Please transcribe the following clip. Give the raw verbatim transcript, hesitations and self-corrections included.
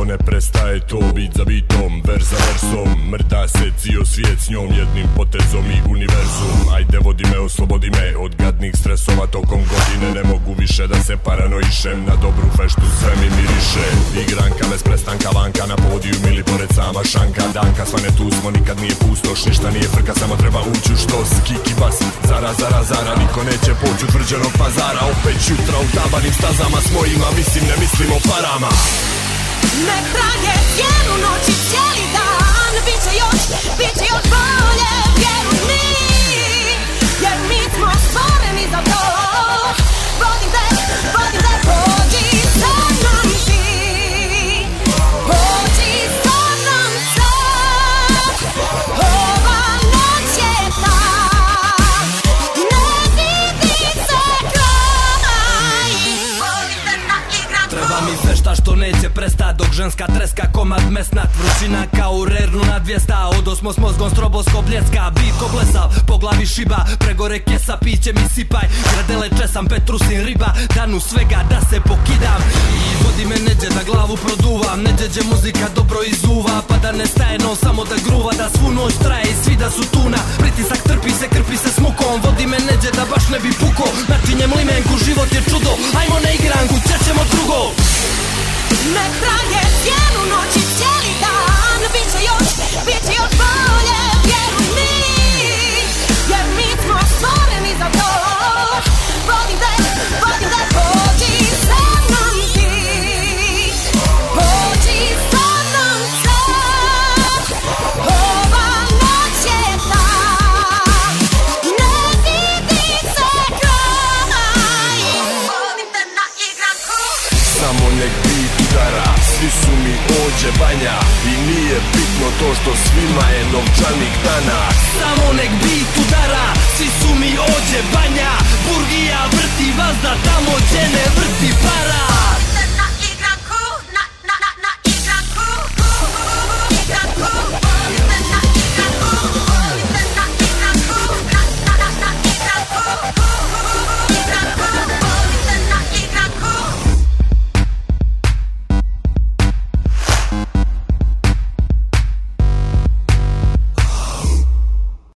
ne prestaje to, bit za bitom, vers za versom. Mrda se cijel svijet s njom, jednim potezom i univerzum. Ajde vodi me, oslobodi me od gadnih stresova tokom godine. Ne mogu više da se paranoišem, na dobru feštu sve mi miriše. Igranka bez prestanka, vanka na podiju ili pored sama šanka. Danka svane tu smo, nikad nije pustoš, ništa nije frka, samo treba ući u štos. Kiki bas, zara, zara, zara, niko neće poći u tvrđenog pazara. Opet jutra u tabanim stazama s mojima, mislim ne mislim o parama. Nek traje cijelu noć i cijeli dan, biće još, biće još bolje, vjeruj mi, jer mi smo stvoreni za to. Vodim te, vodim te, pođi sa mnom ti, pođi sa mnom sad, ova noć je ta, ne vidi se kraj. Volim te na igram. Treba mi fešta što neće prestat, dok ženska treska komad mesnat. Vrućina kao u rernu na dvijesta, odosmo s mozgom strobosko bljeska. Bit ko blesav, po glavi šiba, pregore kesa, piće mi sipaj. Gradele česam, petrusin riba, danu svega da se pokidam. I vodi me neđe da glavu produvam, neđeđe muzika dobro izuva, pa da ne staje no samo da gruva, da svu noć traje i svi da su tuna. Pritisak trpi se, krpi se s mukom, vodi me neđe da baš ne bi puko. Načinjem limenku, život je čudo, ajmo na igranku, ćećemo drugo. Nek traje cijelu noć i cijeli dan, biće još, biće još bolje, vjeruj mi, jer mi smo stvoreni za to. Vodim te, vodim te, pođi sa mnom ti, pođi sa mnom sad, ova noć je ta, ne vidi se kraj. Vodim te na igranku. Samo nek bit udara, svi su mi ođe banja. I nije bitno to što svima je novčanik danas. Samo nek bit udara, svi su mi ođe banja.